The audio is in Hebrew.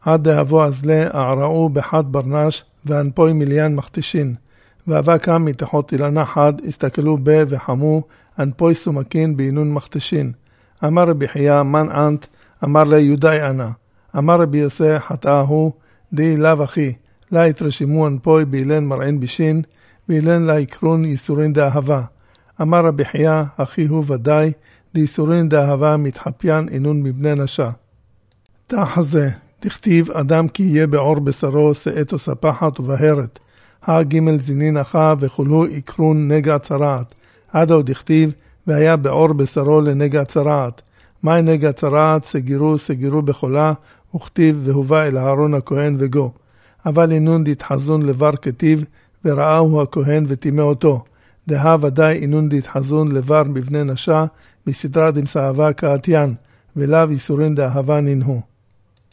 עד דהבו אזלה אעראו בחד ברנש ואנפוי מיליאן מחתשין. ואבא קם מתחות אילנה חד, הסתכלו בה וחמו, אנפוי סומקין בעינון מחתשין. אמר רבי חייא, מן אנט? אמר לה, יודעי אנא. אמר רבי יוסי, חטאה הוא, די לאו אחי, לה התרשימו אנפוי באילן מרעין בישין, ואילן לה יקרון ייסורין דאהבה. אמר רבי חייא, אחי הוא ודאי, דייסורין דאהבה מתחפיין אינון מבני נשה. תחזה, דכתיב אדם כי יהיה בעור בשרו, שאת וספחת ובהרת. ג' זינין אחא וכולו יקרון נגע צרעת. עד עוד דכתיב, והיה בעור בשרו לנגע צרעת. מהי נגע צרעת? סגירו בחולה, וכתיב והובא אל אהרון הכהן וגו. אבל אינון דתחזון לבר כתיב, וראהו הכהן וטימא אותו. דהה ודאי אינון דתחזון לבר מבני נשה, מסדרה דמסאהבה כאתיין, ולאו איסורין דאהבה נינהו.